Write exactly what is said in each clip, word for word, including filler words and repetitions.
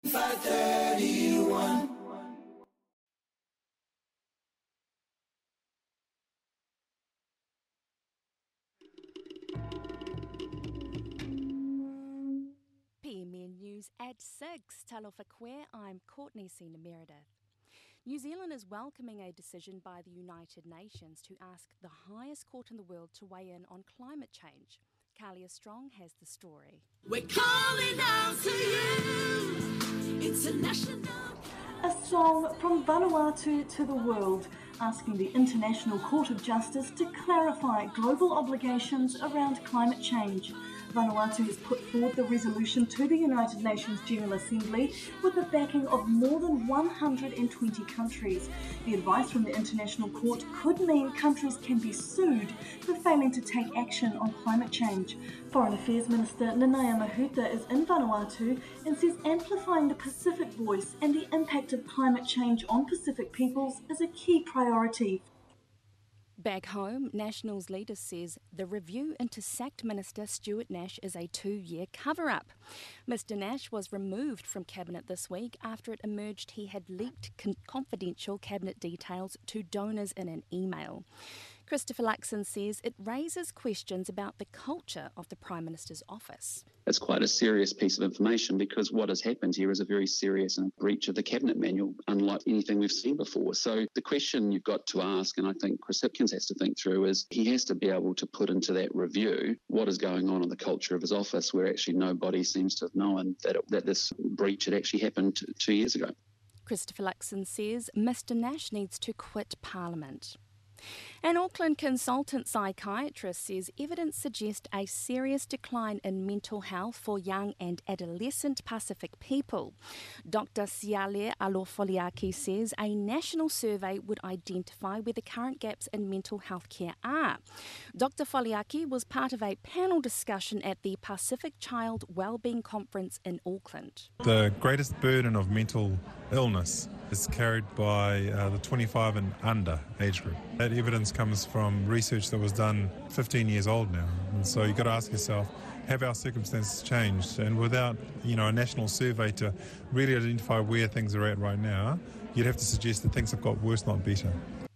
five thirty-one. P M N News at six. Talofa Koe, I'm Courtney Sena Meredith. New Zealand is welcoming a decision by the United Nations to ask the highest court in the world to weigh in on climate change. Kalia Strong has the story. We're calling out to you, international. A song from Vanuatu to the world, asking the International Court of Justice to clarify global obligations around climate change. Vanuatu has put forward the resolution to the United Nations General Assembly with the backing of more than one hundred twenty countries. The advice from the International Court could mean countries can be sued for failing to take action on climate change. Foreign Affairs Minister Nanaia Mahuta is in Vanuatu and says amplifying the Pacific voice and the impact of climate change on Pacific peoples is a key priority. Back home, Nationals leader says the review into sacked Minister Stuart Nash is a two-year cover-up. Mister Nash was removed from Cabinet this week after it emerged he had leaked con- confidential Cabinet details to donors in an email. Christopher Luxon says it raises questions about the culture of the Prime Minister's office. It's quite a serious piece of information because what has happened here is a very serious breach of the Cabinet Manual, unlike anything we've seen before. So the question you've got to ask, and I think Chris Hipkins has to think through, is he has to be able to put into that review what is going on in the culture of his office, where actually nobody seems to have known that, it, that this breach had actually happened t- two years ago. Christopher Luxon says Mister Nash needs to quit Parliament. An Auckland consultant psychiatrist says evidence suggests a serious decline in mental health for young and adolescent Pacific people. Doctor Siale Alofoliaki says a national survey would identify where the current gaps in mental health care are. Doctor Foliaki was part of a panel discussion at the Pacific Child Wellbeing Conference in Auckland. The greatest burden of mental illness is carried by uh, the twenty-five and under age group. That evidence comes from research that was done fifteen years old now. And so you've got to ask yourself, have our circumstances changed? And without, you know, a national survey to really identify where things are at right now, you'd have to suggest that things have got worse, not better.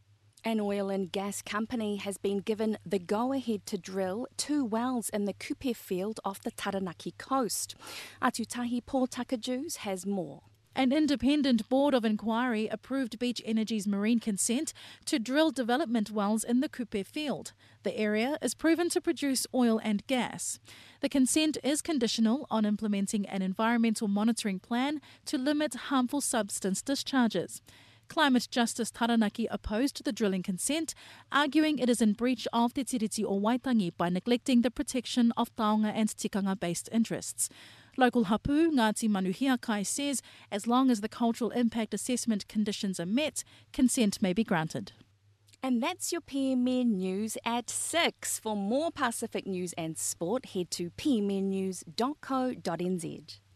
An oil and gas company has been given the go-ahead to drill two wells in the Kupe field off the Taranaki coast. Atutahi Paul Takajus has more. An independent board of inquiry approved Beach Energy's marine consent to drill development wells in the Kupe field. The area is proven to produce oil and gas. The consent is conditional on implementing an environmental monitoring plan to limit harmful substance discharges. Climate Justice Taranaki opposed the drilling consent, arguing it is in breach of Te Tiriti o Waitangi by neglecting the protection of taonga and tikanga-based interests. Local hapu Ngāti Manuhiakai says as long as the cultural impact assessment conditions are met, consent may be granted. And that's your P M N News at six. For more Pacific news and sport, head to p m n news dot co dot n z.